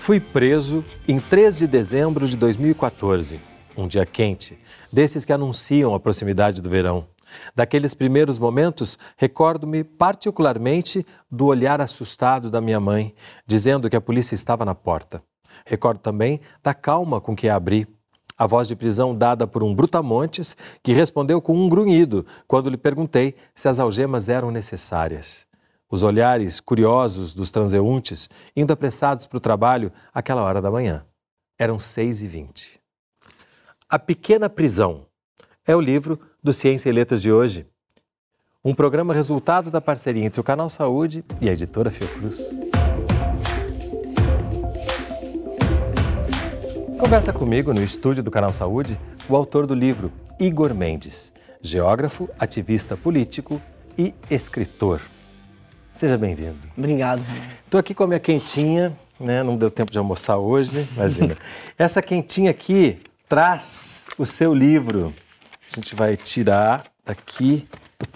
Fui preso em 3 de dezembro de 2014, um dia quente, desses que anunciam a proximidade do verão. Daqueles primeiros momentos, recordo-me particularmente do olhar assustado da minha mãe, dizendo que a polícia estava na porta. Recordo também da calma com que a abri. A voz de prisão dada por um brutamontes que respondeu com um grunhido quando lhe perguntei se as algemas eram necessárias. Os olhares curiosos dos transeuntes indo apressados para o trabalho àquela hora da manhã. Eram 6h20. A Pequena Prisão é o livro do Ciência e Letras de hoje. Um programa resultado da parceria entre o Canal Saúde e a editora Fiocruz. Conversa comigo no estúdio do Canal Saúde o autor do livro, Igor Mendes, geógrafo, ativista político e escritor. Seja bem-vindo. Obrigado. Estou aqui com a minha quentinha, né? Não deu tempo de almoçar hoje, imagina. Essa quentinha aqui traz o seu livro. A gente vai tirar daqui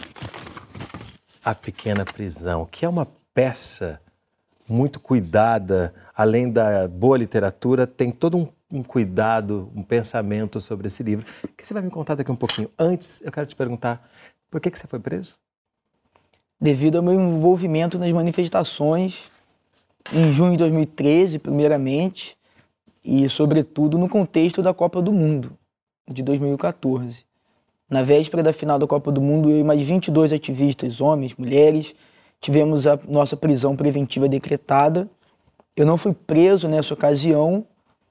A Pequena Prisão, que é uma peça muito cuidada, além da boa literatura, tem todo um cuidado, um pensamento sobre esse livro, que você vai me contar daqui um pouquinho. Antes, eu quero te perguntar, por que você foi preso? Devido ao meu envolvimento nas manifestações em junho de 2013, primeiramente, e, sobretudo, no contexto da Copa do Mundo de 2014. Na véspera da final da Copa do Mundo, eu e mais 22 ativistas, homens, mulheres, tivemos a nossa prisão preventiva decretada. Eu não fui preso nessa ocasião,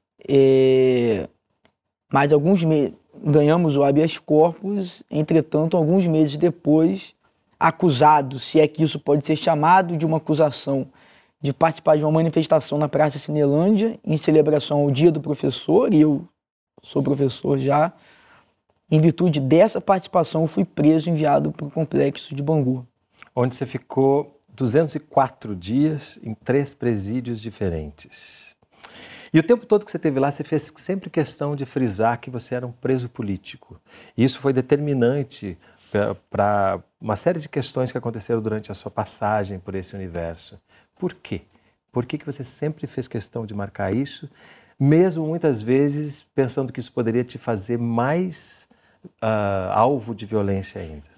mas ganhamos o habeas corpus. Entretanto, alguns meses depois, acusado, se é que isso pode ser chamado de uma acusação, de participar de uma manifestação na Praça Cinelândia, em celebração ao Dia do Professor, e eu sou professor já. Em virtude dessa participação, eu fui preso e enviado para o complexo de Bangu. Onde você ficou 204 dias em 3 presídios diferentes. E o tempo todo que você esteve lá, você fez sempre questão de frisar que você era um preso político. E isso foi determinante para uma série de questões que aconteceram durante a sua passagem por esse universo. Por quê? Por que você sempre fez questão de marcar isso, mesmo muitas vezes pensando que isso poderia te fazer mais alvo de violência ainda?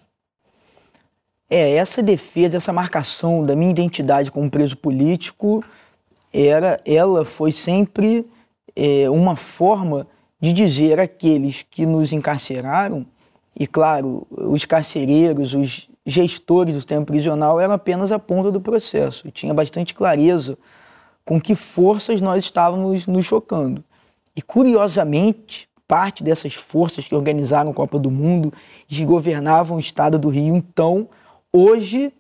Essa defesa, essa marcação da minha identidade como preso político, ela foi sempre uma forma de dizer àqueles que nos encarceraram, e claro, os carcereiros, os gestores do sistema prisional eram apenas a ponta do processo. Eu tinha bastante clareza com que forças nós estávamos nos chocando. E curiosamente, parte dessas forças que organizaram a Copa do Mundo e que governavam o estado do Rio, então, hoje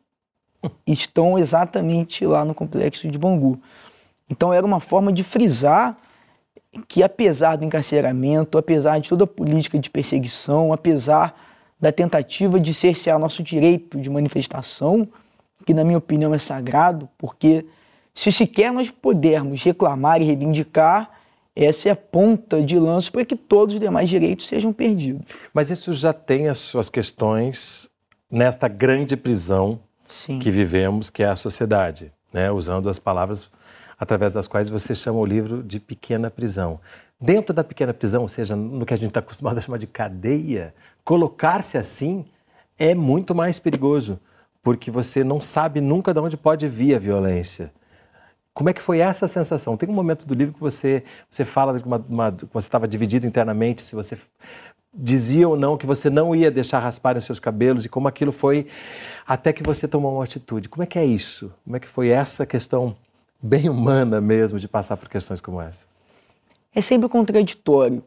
estão exatamente lá no complexo de Bangu. Então era uma forma de frisar que, apesar do encarceramento, apesar de toda a política de perseguição, apesar da tentativa de cercear nosso direito de manifestação, que na minha opinião é sagrado, porque se sequer nós pudermos reclamar e reivindicar, essa é a ponta de lança para que todos os demais direitos sejam perdidos. Mas isso já tem as suas questões nesta grande prisão que vivemos, que é a sociedade, né? Usando as palavras através das quais você chama o livro de Pequena Prisão. Dentro da Pequena Prisão, ou seja, no que a gente está acostumado a chamar de cadeia, colocar-se assim é muito mais perigoso, porque você não sabe nunca de onde pode vir a violência. Como é que foi essa sensação? Tem um momento do livro que você fala de que você estava dividido internamente, se você dizia ou não que você não ia deixar raspar os seus cabelos e como aquilo foi até que você tomou uma atitude. Como é que é isso? Como é que foi essa questão bem humana mesmo de passar por questões como essa? É sempre contraditório,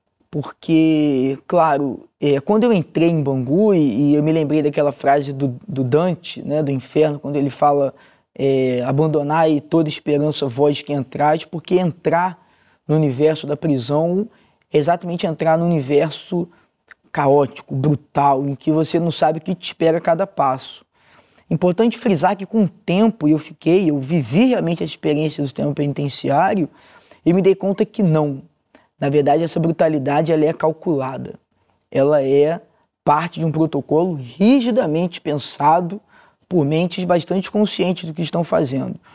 porque, claro, quando eu entrei em Bangu, e eu me lembrei daquela frase do Dante, né, do Inferno, quando ele fala abandonai toda esperança vós que entrais, porque entrar no universo da prisão é exatamente entrar no universo caótico, brutal, em que você não sabe o que te espera a cada passo. Importante frisar que com o tempo eu vivi realmente a experiência do sistema penitenciário e me dei conta que não. Na verdade, essa brutalidade ela é calculada. Ela é parte de um protocolo rigidamente pensado por mentes bastante conscientes do que estão fazendo.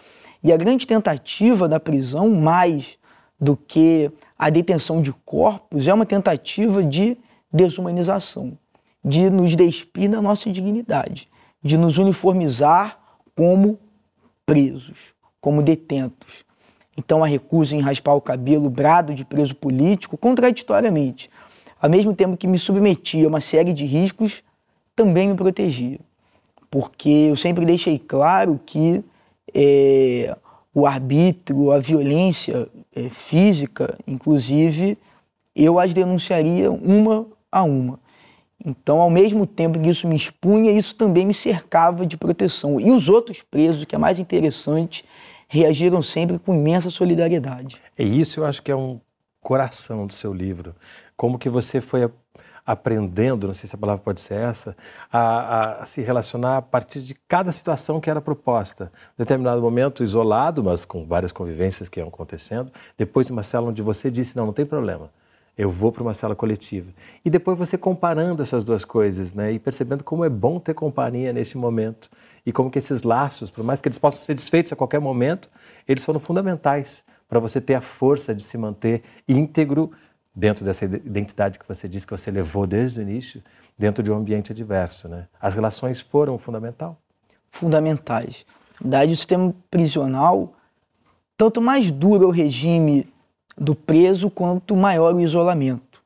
E a grande tentativa da prisão, mais do que a detenção de corpos, é uma tentativa de desumanização, de nos despir da nossa dignidade, de nos uniformizar como presos, como detentos. Então a recusa em raspar o cabelo, brado de preso político, contraditoriamente, ao mesmo tempo que me submetia a uma série de riscos, também me protegia. Porque eu sempre deixei claro que o arbítrio, a violência física, inclusive, eu as denunciaria uma a uma. Então, ao mesmo tempo que isso me expunha, isso também me cercava de proteção. E os outros presos, o que é mais interessante, reagiram sempre com imensa solidariedade. E isso eu acho que é um coração do seu livro. Como que você foi aprendendo, não sei se a palavra pode ser essa, a se relacionar a partir de cada situação que era proposta. Em determinado momento, isolado, mas com várias convivências que iam acontecendo, depois de uma cela onde você disse, não tem problema, eu vou para uma cela coletiva. E depois você comparando essas duas coisas, né, e percebendo como é bom ter companhia nesse momento, e como que esses laços, por mais que eles possam ser desfeitos a qualquer momento, eles foram fundamentais para você ter a força de se manter íntegro dentro dessa identidade que você disse que você levou desde o início, dentro de um ambiente adverso, né? As relações foram fundamentais. Daí o sistema prisional, tanto mais duro é o regime do preso, quanto maior o isolamento.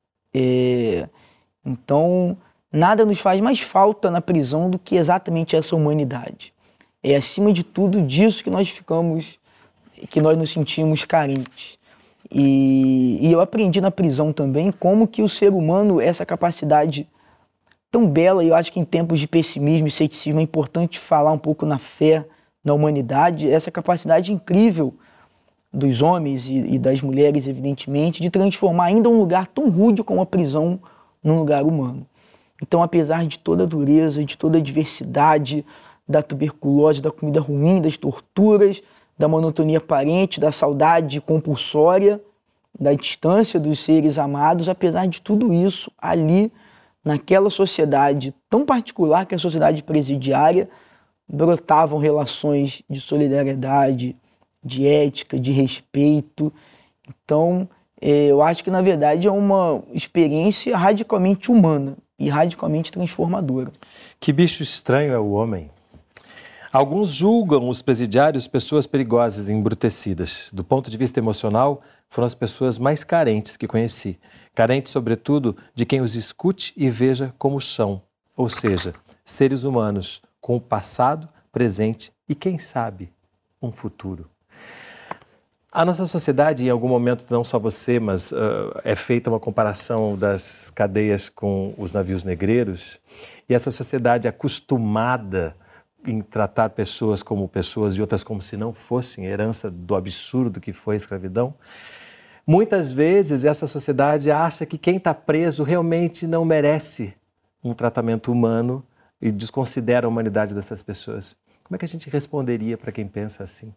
Então, nada nos faz mais falta na prisão do que exatamente essa humanidade. É acima de tudo disso que nós nos sentimos carentes. E eu aprendi na prisão também como que o ser humano, essa capacidade tão bela, e eu acho que em tempos de pessimismo e ceticismo é importante falar um pouco na fé, na humanidade, essa capacidade incrível dos homens e das mulheres, evidentemente, de transformar ainda um lugar tão rude como a prisão num lugar humano. Então, apesar de toda a dureza, de toda a diversidade, da tuberculose, da comida ruim, das torturas, da monotonia aparente, da saudade compulsória, da distância dos seres amados, apesar de tudo isso, ali, naquela sociedade tão particular que é a sociedade presidiária, brotavam relações de solidariedade, de ética, de respeito. Então, eu acho que, na verdade, é uma experiência radicalmente humana e radicalmente transformadora. Que bicho estranho é o homem. Alguns julgam os presidiários pessoas perigosas e embrutecidas. Do ponto de vista emocional, foram as pessoas mais carentes que conheci. Carentes, sobretudo, de quem os escute e veja como são. Ou seja, seres humanos com o passado, presente e, quem sabe, um futuro. A nossa sociedade, em algum momento, não só você, mas é feita uma comparação das cadeias com os navios negreiros. E essa sociedade acostumada em tratar pessoas como pessoas e outras como se não fossem, herança do absurdo que foi a escravidão. Muitas vezes essa sociedade acha que quem está preso realmente não merece um tratamento humano e desconsidera a humanidade dessas pessoas. Como é que a gente responderia para quem pensa assim?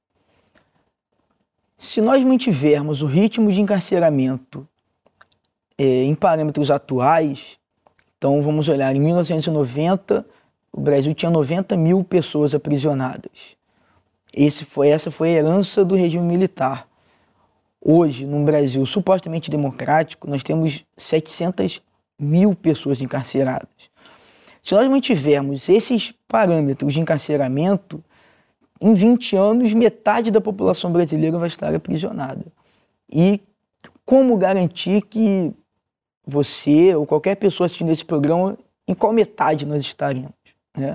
Se nós mantivermos o ritmo de encarceramento em parâmetros atuais, então vamos olhar, em 1990, o Brasil tinha 90 mil pessoas aprisionadas. Essa foi a herança do regime militar. Hoje, num Brasil supostamente democrático, nós temos 700 mil pessoas encarceradas. Se nós mantivermos esses parâmetros de encarceramento, em 20 anos, metade da população brasileira vai estar aprisionada. E como garantir que você ou qualquer pessoa assistindo esse programa, em qual metade nós estaremos? Né?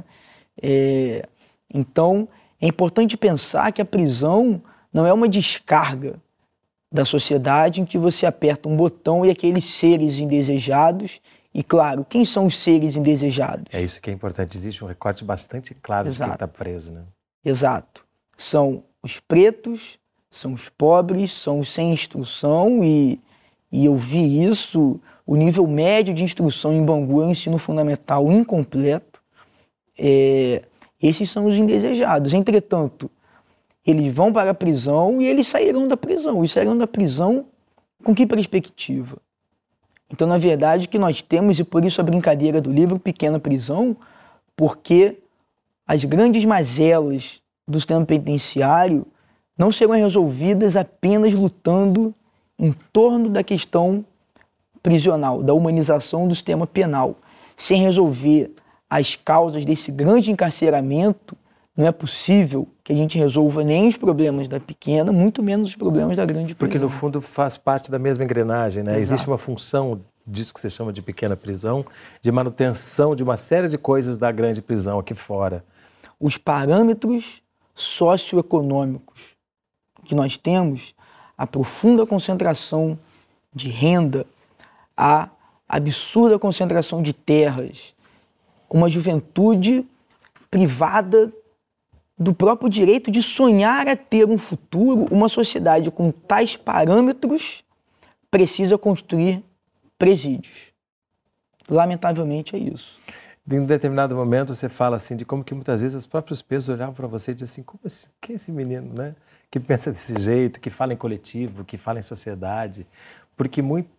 Então, é importante pensar que a prisão não é uma descarga da sociedade em que você aperta um botão e aqueles seres indesejados. E, claro, quem são os seres indesejados? É isso que é importante. Existe um recorte bastante claro de quem está preso, né? Exato. São os pretos, são os pobres, são os sem instrução e eu vi isso, o nível médio de instrução em Bangu é um ensino fundamental incompleto. Esses são os indesejados. Entretanto, eles vão para a prisão e eles sairão da prisão. E sairão da prisão com que perspectiva? Então, na verdade, o que nós temos, e por isso a brincadeira do livro Pequena Prisão, porque as grandes mazelas do sistema penitenciário não serão resolvidas apenas lutando em torno da questão prisional, da humanização do sistema penal. Sem resolver as causas desse grande encarceramento, não é possível que a gente resolva nem os problemas da pequena, muito menos os problemas da grande prisão. Porque, no fundo, faz parte da mesma engrenagem, né? Exato. Existe uma função disso que você chama de pequena prisão, de manutenção de uma série de coisas da grande prisão aqui fora. Os parâmetros socioeconômicos que nós temos, a profunda concentração de renda, a absurda concentração de terras, uma juventude privada do próprio direito de sonhar a ter um futuro, uma sociedade com tais parâmetros precisa construir presídios. Lamentavelmente é isso. Em um determinado momento você fala assim de como que muitas vezes os próprios presos olhavam para você e diziam assim, como assim? Quem é esse menino, né? Que pensa desse jeito, que fala em coletivo, que fala em sociedade, porque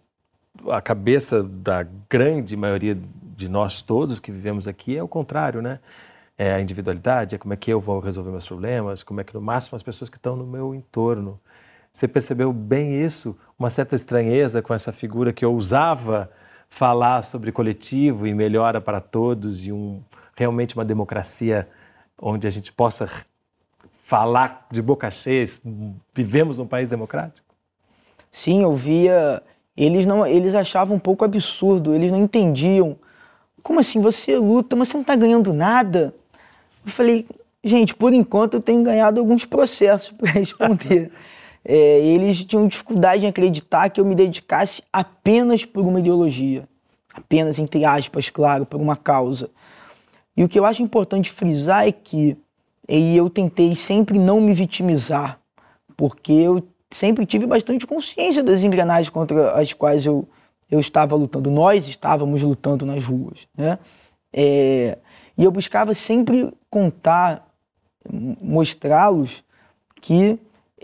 a cabeça da grande maioria de nós todos que vivemos aqui é o contrário, né? É a individualidade, é como é que eu vou resolver meus problemas, como é que no máximo as pessoas que estão no meu entorno. Você percebeu bem isso? Uma certa estranheza com essa figura que ousava falar sobre coletivo e melhora para todos e realmente uma democracia onde a gente possa falar de boca cheia, vivemos num país democrático? Sim, eu via... Eles achavam um pouco absurdo, eles não entendiam. Como assim, você luta, mas você não está ganhando nada? Eu falei, gente, por enquanto eu tenho ganhado alguns processos para responder. Eles tinham dificuldade em acreditar que eu me dedicasse apenas por uma ideologia. Apenas, entre aspas, claro, por uma causa. E o que eu acho importante frisar é que eu tentei sempre não me vitimizar, porque eu sempre tive bastante consciência das engrenagens contra as quais eu estava lutando. Nós estávamos lutando nas ruas, né? E eu buscava sempre contar, mostrá-los que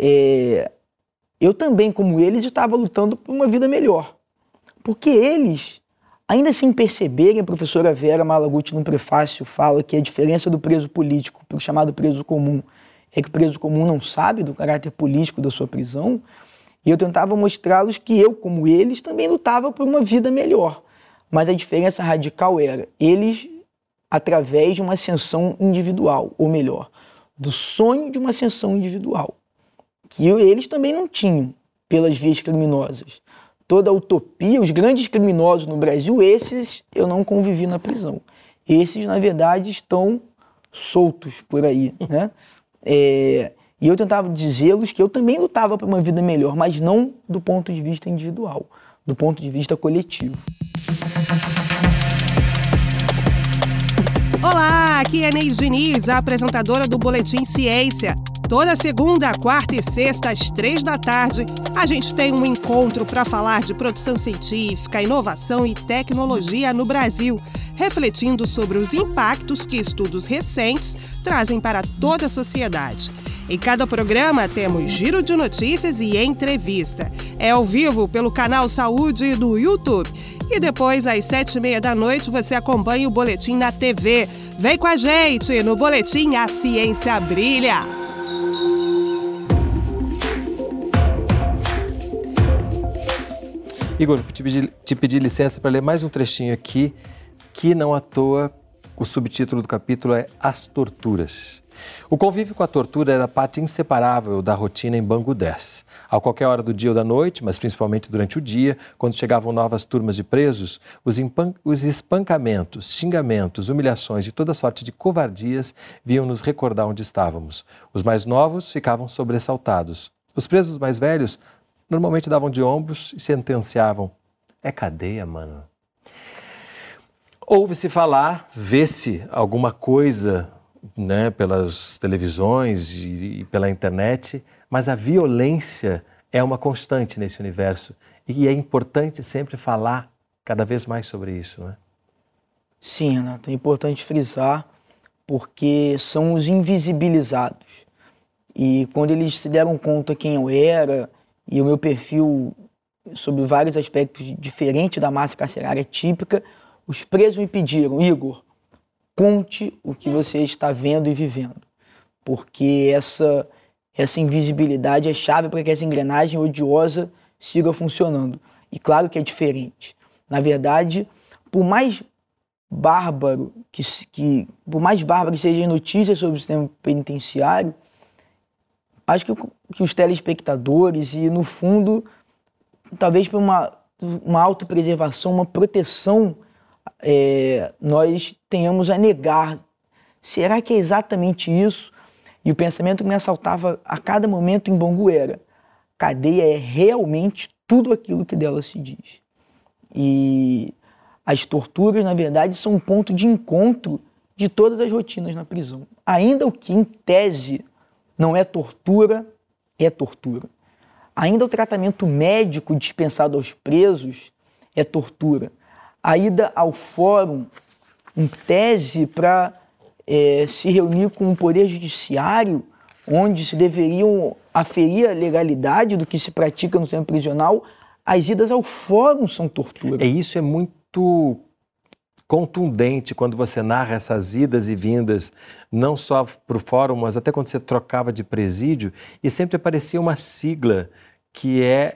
eu também, como eles, estava lutando por uma vida melhor. Porque eles, ainda sem perceberem, a professora Vera Malaguti, no prefácio, fala que a diferença do preso político para o chamado preso comum é que o preso comum não sabe do caráter político da sua prisão, e eu tentava mostrá-los que eu, como eles, também lutava por uma vida melhor. Mas a diferença radical era, eles, através de uma ascensão individual, ou melhor, do sonho de uma ascensão individual, que eles também não tinham pelas vias criminosas. Toda a utopia, os grandes criminosos no Brasil, esses eu não convivi na prisão. Esses, na verdade, estão soltos por aí, né? E eu tentava dizê-los que eu também lutava por uma vida melhor, mas não do ponto de vista individual, do ponto de vista coletivo. Olá, aqui é Neide Diniz, a apresentadora do Boletim Ciência. Toda segunda, quarta e sexta, às 15h, a gente tem um encontro para falar de produção científica, inovação e tecnologia no Brasil, refletindo sobre os impactos que estudos recentes trazem para toda a sociedade. Em cada programa temos giro de notícias e entrevista. É ao vivo pelo canal Saúde do YouTube. E depois, às 19h30, você acompanha o Boletim na TV. Vem com a gente no Boletim A Ciência Brilha. Igor, te pedi licença para ler mais um trechinho aqui, que não à toa o subtítulo do capítulo é As Torturas. O convívio com a tortura era parte inseparável da rotina em Bangu 10. A qualquer hora do dia ou da noite, mas principalmente durante o dia, quando chegavam novas turmas de presos, os espancamentos, xingamentos, humilhações e toda sorte de covardias vinham nos recordar onde estávamos. Os mais novos ficavam sobressaltados. Os presos mais velhos normalmente davam de ombros e sentenciavam. É cadeia, mano. Ouve-se falar, vê-se alguma coisa, né, pelas televisões e pela internet, mas a violência é uma constante nesse universo e é importante sempre falar cada vez mais sobre isso, né? Sim, Renato, é importante frisar porque são os invisibilizados. E quando eles se deram conta quem eu era e o meu perfil sobre vários aspectos diferentes da massa carcerária típica, os presos me pediram, Igor, conte o que você está vendo e vivendo. porque essa invisibilidade é chave para que essa engrenagem odiosa siga funcionando. E claro que é diferente. Na verdade, por mais bárbaro que sejam notícias sobre o sistema penitenciário, acho que os telespectadores e, no fundo, talvez por uma autopreservação, uma proteção, nós tenhamos a negar. Será que é exatamente isso? E o pensamento que me assaltava a cada momento em Bangu era: cadeia é realmente tudo aquilo que dela se diz. E as torturas, na verdade, são um ponto de encontro de todas as rotinas na prisão. Ainda o que, em tese, não é tortura, é tortura. Ainda o tratamento médico dispensado aos presos é tortura. A ida ao fórum, em tese, para se reunir com o Poder Judiciário, onde se deveriam aferir a legalidade do que se pratica no sistema prisional, as idas ao fórum são tortura. Isso é muito contundente quando você narra essas idas e vindas, não só para o fórum, mas até quando você trocava de presídio, e sempre aparecia uma sigla que é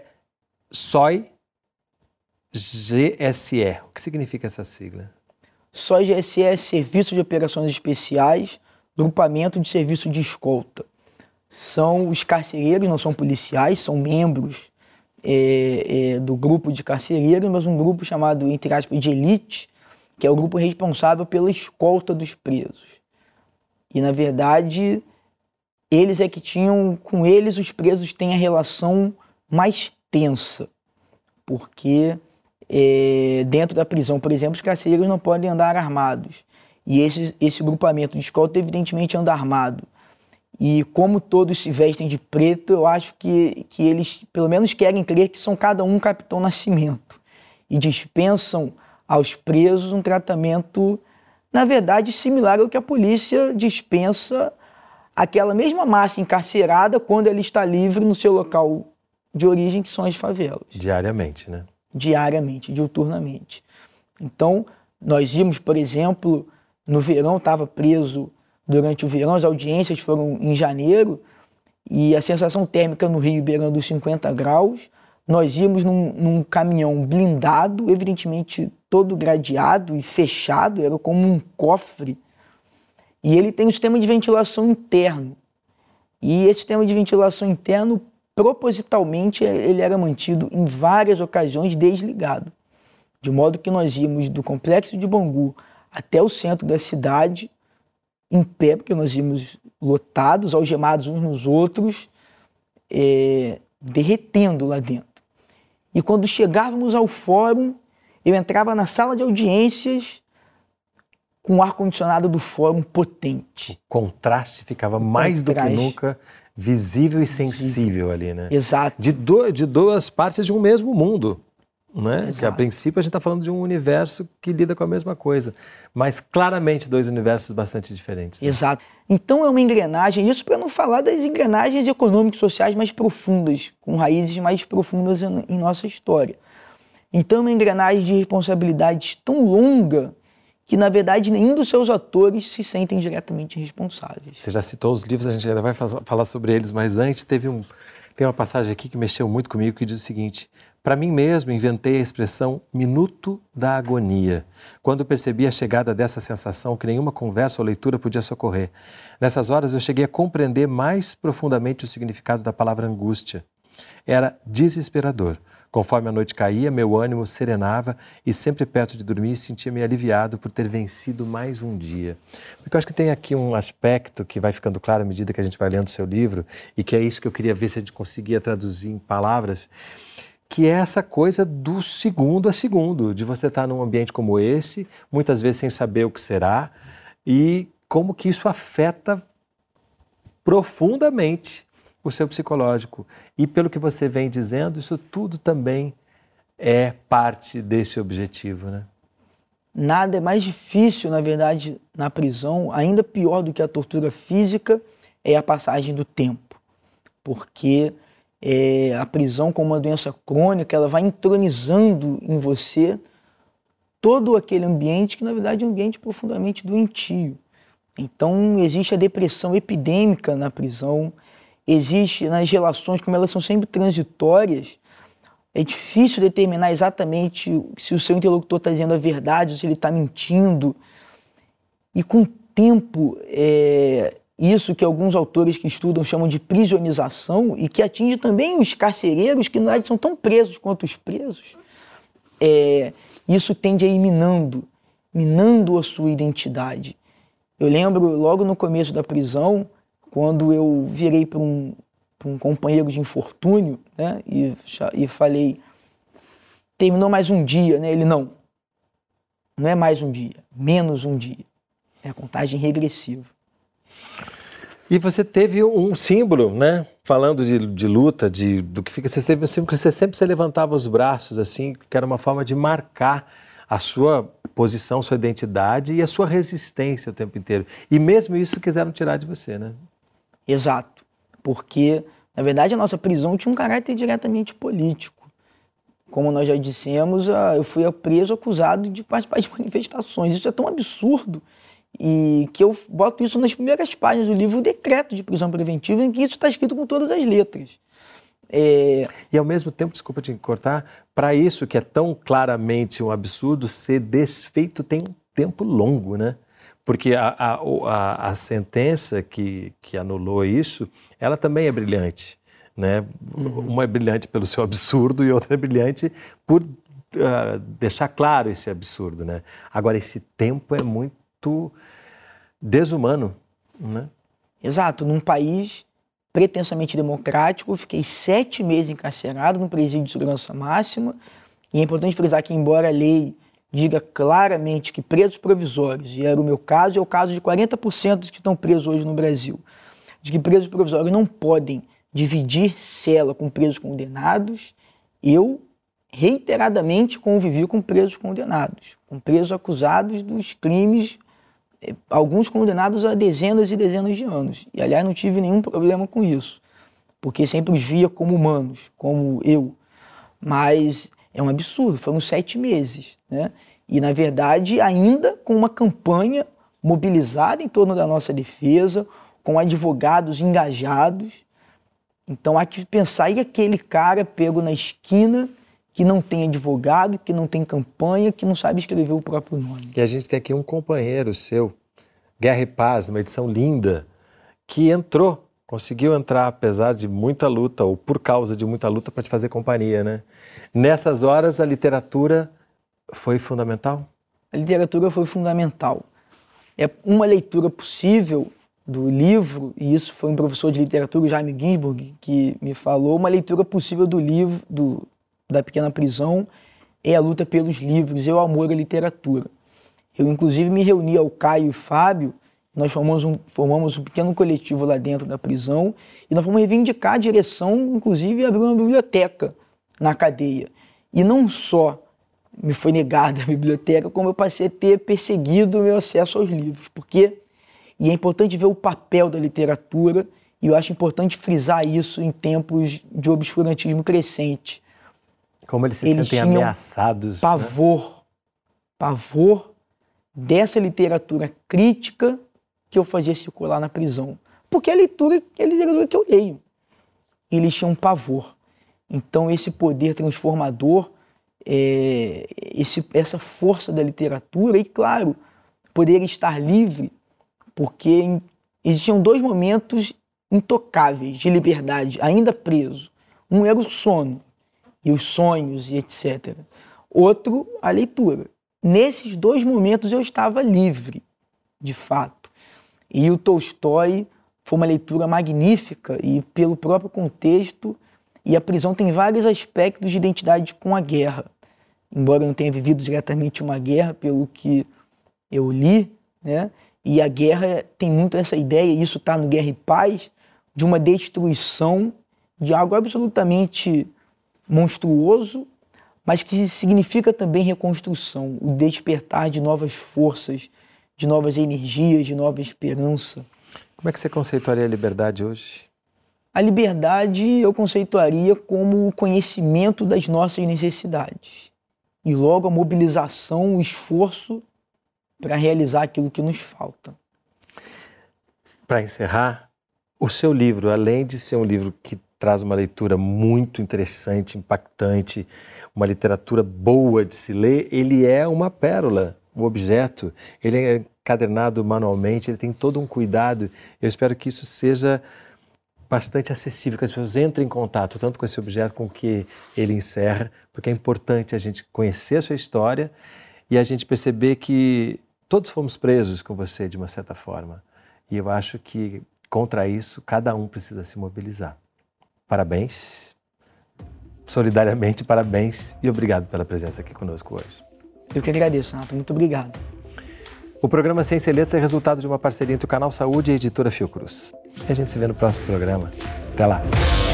SOI-GSE. O que significa essa sigla? SOI-GSE é Serviço de Operações Especiais, Grupamento de Serviço de Escolta. São os carcereiros, não são policiais, são membros do grupo de carcereiros, mas um grupo chamado, entre aspas, de elite, que é o grupo responsável pela escolta dos presos. E, na verdade, eles é que tinham, com eles, os presos têm a relação mais tensa, porque dentro da prisão, por exemplo, os carcereiros não podem andar armados. E esse grupamento de escolta, evidentemente, anda armado. E como todos se vestem de preto, eu acho que eles, pelo menos, querem crer que são cada um Capitão Nascimento. E dispensam aos presos um tratamento, na verdade, similar ao que a polícia dispensa àquela mesma massa encarcerada quando ela está livre no seu local de origem, que são as favelas. Diariamente, né? Diariamente, diuturnamente. Então, nós íamos, por exemplo, no verão, estava preso durante o verão, as audiências foram em janeiro, e a sensação térmica no Rio beirando os 50 graus, nós íamos num caminhão blindado, evidentemente todo gradeado e fechado, era como um cofre, e ele tem um sistema de ventilação interno. E esse sistema de ventilação interno, propositalmente, ele era mantido em várias ocasiões desligado. De modo que nós íamos do complexo de Bangu até o centro da cidade, em pé, porque nós íamos lotados, algemados uns nos outros, derretendo lá dentro. E quando chegávamos ao fórum, eu entrava na sala de audiências com o ar-condicionado do fórum potente. O contraste ficava mais do que nunca visível e sensível ali, né? Exato. De duas partes de um mesmo mundo, né? Exato. Que a princípio a gente está falando de um universo que lida com a mesma coisa, mas claramente dois universos bastante diferentes. Né? Exato. Então é uma engrenagem, isso para não falar das engrenagens econômicas e sociais mais profundas, com raízes mais profundas em nossa história. Então é uma engrenagem de responsabilidades tão longa que, na verdade, nenhum dos seus atores se sentem diretamente responsáveis. Você já citou os livros, a gente ainda vai falar sobre eles, mas antes tem uma passagem aqui que mexeu muito comigo, que diz o seguinte: para mim mesmo, inventei a expressão minuto da agonia, quando percebi a chegada dessa sensação que nenhuma conversa ou leitura podia socorrer. Nessas horas eu cheguei a compreender mais profundamente o significado da palavra angústia. Era desesperador. Conforme a noite caía, meu ânimo serenava e sempre perto de dormir sentia-me aliviado por ter vencido mais um dia. Porque eu acho que tem aqui um aspecto que vai ficando claro à medida que a gente vai lendo o seu livro, e que é isso que eu queria ver se a gente conseguia traduzir em palavras, que é essa coisa do segundo a segundo, de você estar num ambiente como esse, muitas vezes sem saber o que será, e como que isso afeta profundamente o seu psicológico. E pelo que você vem dizendo, isso tudo também é parte desse objetivo, né? Nada é mais difícil, na verdade, na prisão, ainda pior do que a tortura física, é a passagem do tempo. Porque a prisão, como uma doença crônica, ela vai entronizando em você todo aquele ambiente que, na verdade, é um ambiente profundamente doentio. Então, existe a depressão epidêmica na prisão, existe nas relações, como elas são sempre transitórias, é difícil determinar exatamente se o seu interlocutor está dizendo a verdade ou se ele está mentindo. E com o tempo, isso que alguns autores que estudam chamam de prisionização e que atinge também os carcereiros, que na verdade são tão presos quanto os presos, isso tende a ir minando a sua identidade. Eu lembro, logo no começo da prisão, quando eu virei para um companheiro de infortúnio, né, e falei, terminou mais um dia, né? Ele, não é mais um dia, menos um dia. É a contagem regressiva. E você teve um símbolo, né? Falando de luta, do que fica, você teve um símbolo que você sempre levantava os braços, assim, que era uma forma de marcar a sua posição, sua identidade e a sua resistência o tempo inteiro. E mesmo isso quiseram tirar de você, né? Exato. Porque, na verdade, a nossa prisão tinha um caráter diretamente político. Como nós já dissemos, eu fui preso acusado de participar de manifestações. Isso é tão absurdo e que eu boto isso nas primeiras páginas do livro, o decreto de prisão preventiva, em que isso está escrito com todas as letras. E ao mesmo tempo, desculpa te cortar, para isso que é tão claramente um absurdo, ser desfeito tem um tempo longo, né? Porque a sentença que anulou isso, ela também é brilhante, né? Uma é brilhante pelo seu absurdo e outra é brilhante por deixar claro esse absurdo, né? Agora, esse tempo é muito desumano, né? Exato. Num país pretensamente democrático, eu fiquei 7 meses encarcerado no presídio de segurança máxima, e é importante frisar que, embora a lei diga claramente que presos provisórios, e era o meu caso, é o caso de 40% dos que estão presos hoje no Brasil, de que presos provisórios não podem dividir cela com presos condenados, eu reiteradamente convivi com presos condenados, com presos acusados dos crimes, alguns condenados a dezenas e dezenas de anos. E, aliás, não tive nenhum problema com isso, porque sempre os via como humanos, como eu. Mas é um absurdo, foram 7 meses, né? E, na verdade, ainda com uma campanha mobilizada em torno da nossa defesa, com advogados engajados. Então, há que pensar, e aquele cara pego na esquina que não tem advogado, que não tem campanha, que não sabe escrever o próprio nome. E a gente tem aqui um companheiro seu, Guerra e Paz, uma edição linda, que conseguiu entrar, apesar de muita luta, ou por causa de muita luta, para te fazer companhia, né? Nessas horas, a literatura foi fundamental? A literatura foi fundamental. É uma leitura possível do livro, e isso foi um professor de literatura, o Jaime Ginsburg, que me falou, uma leitura possível do livro, da Pequena Prisão, é a luta pelos livros, é o amor à literatura. Eu, inclusive, me reuni ao Caio e Fábio, nós formamos um pequeno coletivo lá dentro da prisão, e nós fomos reivindicar a direção, inclusive, abrir uma biblioteca na cadeia. E não só me foi negada a biblioteca, como eu passei a ter perseguido o meu acesso aos livros. E é importante ver o papel da literatura, e eu acho importante frisar isso em tempos de obscurantismo crescente. Como eles se sentem ameaçados. Pavor dessa literatura crítica que eu fazia circular na prisão. Porque é a literatura que eu leio. Eles tinham pavor. Então, esse poder transformador, essa força da literatura, e, claro, poder estar livre, porque existiam 2 momentos intocáveis de liberdade, ainda preso. Um era o sono, e os sonhos, e etc. Outro, a leitura. Nesses 2 momentos eu estava livre, de fato. E o Tolstói foi uma leitura magnífica, e pelo próprio contexto, e a prisão tem vários aspectos de identidade com a guerra. Embora eu não tenha vivido diretamente uma guerra, pelo que eu li, né? E a guerra tem muito essa ideia, e isso está no Guerra e Paz, de uma destruição de algo absolutamente monstruoso, mas que significa também reconstrução, o despertar de novas forças, de novas energias, de nova esperança. Como é que você conceituaria a liberdade hoje? A liberdade eu conceituaria como o conhecimento das nossas necessidades e logo a mobilização, o esforço para realizar aquilo que nos falta. para encerrar, o seu livro, além de ser um livro que traz uma leitura muito interessante, impactante, uma literatura boa de se ler, ele é uma pérola, o objeto. Ele é encadernado manualmente, ele tem todo um cuidado. Eu espero que isso seja bastante acessível, que as pessoas entrem em contato tanto com esse objeto com o que ele encerra, porque é importante a gente conhecer a sua história e a gente perceber que todos fomos presos com você de uma certa forma. E eu acho que contra isso cada um precisa se mobilizar. Parabéns, solidariamente parabéns e obrigado pela presença aqui conosco hoje. Eu que agradeço, Renato. Muito obrigado. O programa Ciência e Letras é resultado de uma parceria entre o Canal Saúde e a editora Fiocruz. E a gente se vê no próximo programa. Até lá!